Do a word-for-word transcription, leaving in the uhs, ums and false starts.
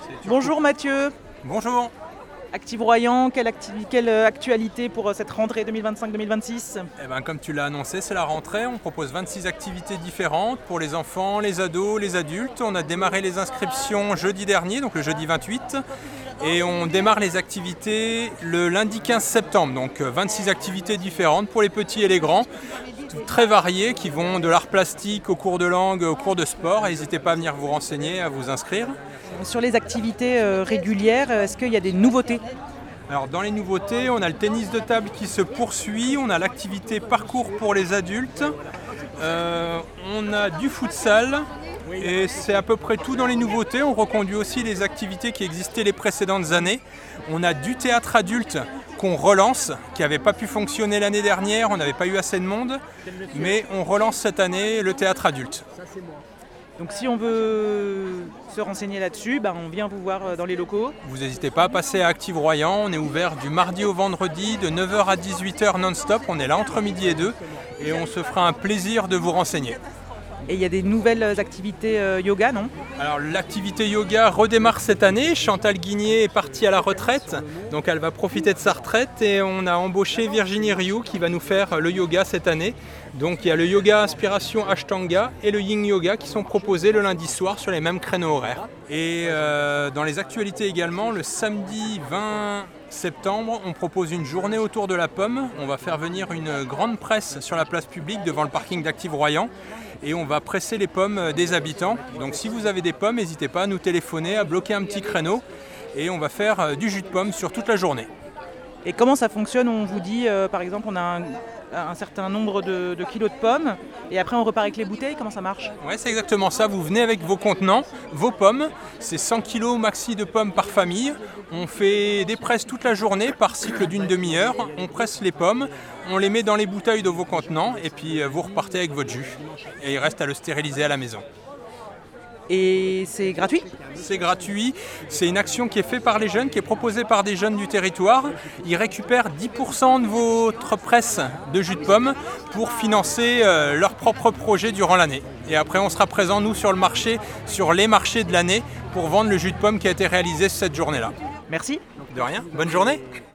Bonjour Mathieu, Bonjour. Active Royan, quelle, acti- quelle euh, actualité pour euh, cette rentrée deux mille vingt-cinq deux mille vingt-six? Eh ben, comme tu l'as annoncé, c'est la rentrée. On propose vingt-six activités différentes pour les enfants, les ados, les adultes. On a démarré les inscriptions jeudi dernier, donc le jeudi vingt-huit. Et on démarre les activités le lundi quinze septembre. Donc euh, vingt-six activités différentes pour les petits et les grands, très variées, qui vont de l'art plastique au cours de langue, au cours de sport. N'hésitez pas à venir vous renseigner, à vous inscrire. Sur les activités euh, régulières, est-ce qu'il y a des nouveautés? Alors dans les nouveautés, on a le tennis de table qui se poursuit, on a l'activité parcours pour les adultes, euh, on a du futsal et c'est à peu près tout dans les nouveautés. On reconduit aussi les activités qui existaient les précédentes années. On a du théâtre adulte qu'on relance, qui n'avait pas pu fonctionner l'année dernière, on n'avait pas eu assez de monde, mais on relance cette année le théâtre adulte. Donc si on veut se renseigner là-dessus, ben, on vient vous voir euh, dans les locaux. Vous n'hésitez pas à passer à Active Royan, on est ouvert du mardi au vendredi de neuf heures à dix-huit heures non-stop, on est là entre midi et deux et on se fera un plaisir de vous renseigner. Et il y a des nouvelles activités euh, yoga, non? Alors l'activité yoga redémarre cette année, Chantal Guigné est partie à la retraite, donc elle va profiter de sa retraite et on a embauché Virginie Rioux qui va nous faire le yoga cette année. Donc il y a le yoga inspiration Ashtanga et le Yin Yoga qui sont proposés le lundi soir sur les mêmes créneaux horaires. Et euh, dans les actualités également, le samedi vingt septembre, on propose une journée autour de la pomme. On va faire venir une grande presse sur la place publique devant le parking d'Active Royan et on va presser les pommes des habitants. Donc si vous avez des pommes, n'hésitez pas à nous téléphoner, à bloquer un petit créneau et on va faire du jus de pomme sur toute la journée. Et comment ça fonctionne? On vous dit, euh, par exemple, on a un, un certain nombre de, de kilos de pommes et après on repart avec les bouteilles, comment ça marche? Oui, c'est exactement ça. Vous venez avec vos contenants, vos pommes. C'est cent kilos maxi de pommes par famille. On fait des presses toute la journée par cycle d'une demi-heure. On presse les pommes, on les met dans les bouteilles de vos contenants et puis vous repartez avec votre jus. Et il reste à le stériliser à la maison. Et c'est gratuit? C'est gratuit, c'est une action qui est faite par les jeunes, qui est proposée par des jeunes du territoire. Ils récupèrent dix pour cent de votre presse de jus de pomme pour financer euh, leur propre projet durant l'année. Et après on sera présent nous sur le marché, sur les marchés de l'année pour vendre le jus de pomme qui a été réalisé cette journée-là. Merci. De rien, bonne journée.